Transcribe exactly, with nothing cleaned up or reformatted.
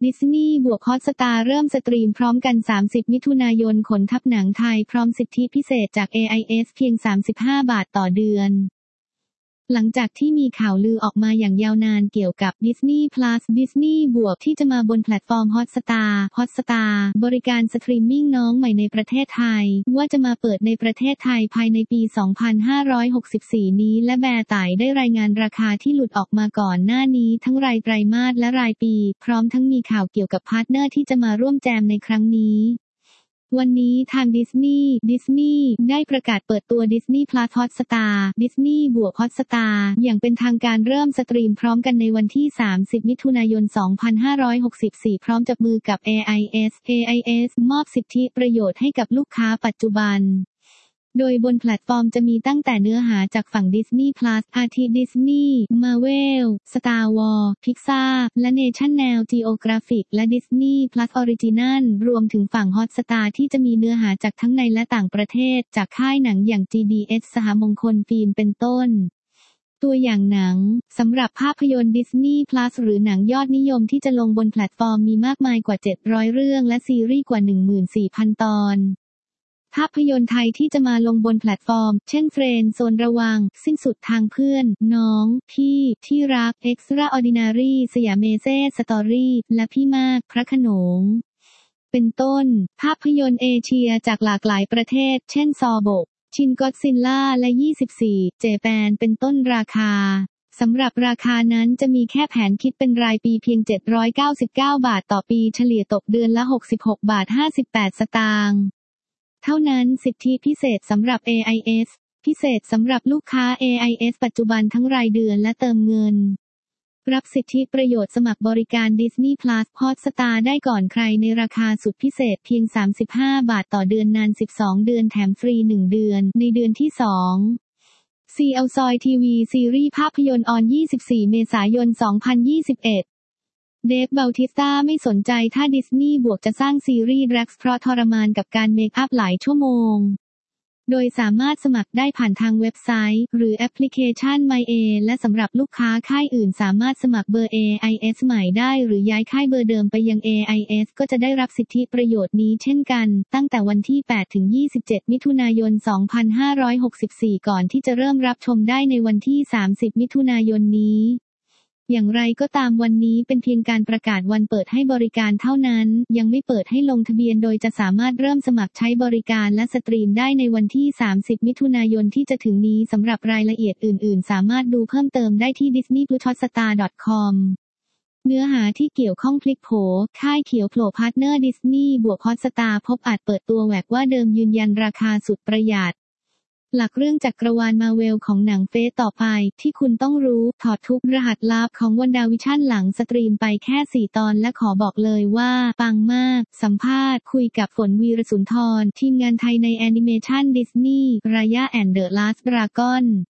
ดิสนีย์บวกฮอตสตาร์เริ่มสตรีมพร้อมกันสามสิบมิถุนายนขนทัพหนังไทยพร้อมสิทธิพิเศษจาก เอ ไอ เอส เพียงสามสิบห้าบาทต่อเดือนหลังจากที่มีข่าวลือออกมาอย่างยาวนานเกี่ยวกับ Disney Plus Disney บวกที่จะมาบนแพลตฟอร์ม Hotstar Hotstar บริการสตรีมมิ่งน้องใหม่ในประเทศไทยว่าจะมาเปิดในประเทศไทยภายในปี สองพันห้าร้อยหกสิบสี่ นี้และแบร์ไต่ได้รายงานราคาที่หลุดออกมาก่อนหน้านี้ทั้งรายไตรมาสและรายปีพร้อมทั้งมีข่าวเกี่ยวกับพาร์ทเนอร์ที่จะมาร่วมแจมในครั้งนี้วันนี้ทางดิสนีย์ดิสนีย์ได้ประกาศเปิดตัว Disney Plus Hotstar Disney บวก Hotstar อย่างเป็นทางการเริ่มสตรีมพร้อมกันในวันที่ สามสิบ มิถุนายน สองพันห้าร้อยหกสิบสี่ พร้อมจับมือกับ เอ ไอ เอส เอ ไอ เอส มอบสิทธิประโยชน์ให้กับลูกค้าปัจจุบันโดยบนแพลตฟอร์มจะมีตั้งแต่เนื้อหาจากฝั่ง Disney Plus อาทิ Disney Marvel Star Wars Pixar และ National Geographic และ Disney Plus Original รวมถึงฝั่ง Hotstar ที่จะมีเนื้อหาจากทั้งในและต่างประเทศจากค่ายหนังอย่าง จี ดี เอส สหมงคลฟิล์มเป็นต้นตัวอย่างหนังสำหรับภาพยนตร์ Disney Plus หรือหนังยอดนิยมที่จะลงบนแพลตฟอร์มมีมากมายกว่าเจ็ดร้อยเรื่องและซีรีส์กว่า หนึ่งหมื่นสี่พัน ตอนภาพยนตร์ไทยที่จะมาลงบนแพลตฟอร์มเช่นเฟรนด์โซนระวังสิ้นสุดทางเพื่อนน้องพี่ที่รัก Extraordinary สยามเมเซ่สตอรี่และพี่มากพระโขนงเป็นต้นภาพยนตร์เอเชียจากหลากหลายประเทศเช่นซอโบกชินก็อดซิลล่าและยี่สิบสี่เจแปนเป็นต้นราคาสำหรับราคานั้นจะมีแค่แผนคิดเป็นรายปีเพียงเจ็ดร้อยเก้าสิบเก้าบาทต่อปีเฉลี่ยตกเดือนละหกสิบหกบาทห้าสิบแปดสตางค์เท่านั้นสิทธิพิเศษสำหรับ เอ ไอ เอส พิเศษสำหรับลูกค้า เอ ไอ เอส ปัจจุบันทั้งรายเดือนและเติมเงินรับสิทธิประโยชน์สมัครบริการ Disney Plus Hotstar ได้ก่อนใครในราคาสุดพิเศษเพียงสามสิบห้าบาทต่อเดือนนานสิบสองเดือนแถมฟรีหนึ่งเดือนในเดือนที่สอง ซี แอล ซอย ที วี ซีรีส์ภาพยนตร์ออนยี่สิบสี่เมษายนสองพันยี่สิบเอ็ดเดฟ บัลติสตาไม่สนใจถ้าดิสนีย์บวกจะสร้างซีรีส์แร็กซ์เพราะทรมานกับการเมคอัพหลายชั่วโมงโดยสามารถสมัครได้ผ่านทางเว็บไซต์หรือแอปพลิเคชัน MyA และสำหรับลูกค้าค่ายอื่นสามารถสมัครเบอร์ เอ ไอ เอส ใหม่ได้หรือย้ายค่ายเบอร์เดิมไปยัง เอ ไอ เอส ก็จะได้รับสิทธิประโยชน์นี้เช่นกันตั้งแต่วันที่ แปดถึงยี่สิบเจ็ด มิถุนายน สองพันห้าร้อยหกสิบสี่ ก่อนที่จะเริ่มรับชมได้ในวันที่ สามสิบ มิถุนายนนี้อย่างไรก็ตามวันนี้เป็นเพียงการประกาศวันเปิดให้บริการเท่านั้นยังไม่เปิดให้ลงทะเบียนโดยจะสามารถเริ่มสมัครใช้บริการและสตรีมได้ในวันที่ สามสิบ มิถุนายนที่จะถึงนี้สำหรับรายละเอียดอื่นๆสามารถดูเพิ่มเติมได้ที่ ดิสนีย์ พลัส ฮอตสตาร์ ดอท คอม เนื้อหาที่เกี่ยวข้องคลิกโผค่ายเขียวโผล่พาร์ทเนอร์ดิสนีย์บวก Hotstar พบอาจเปิดตัวแหวกว่าเดิมยืนยันราคาสุดประหยัดหลักเรื่องจักรวาลมาเวลของหนังเฟสต่อไปที่คุณต้องรู้ถอดทุกรหัสลับของวันดาวิชั่นหลังสตรีมไปแค่สี่ตอนและขอบอกเลยว่าปังมากสัมภาษณ์คุยกับฝนวีรสุนทรทีมงานไทยในแอนิเมชันดิสนีย์รายาแอนด์เดอะลาสต์ดราก้อน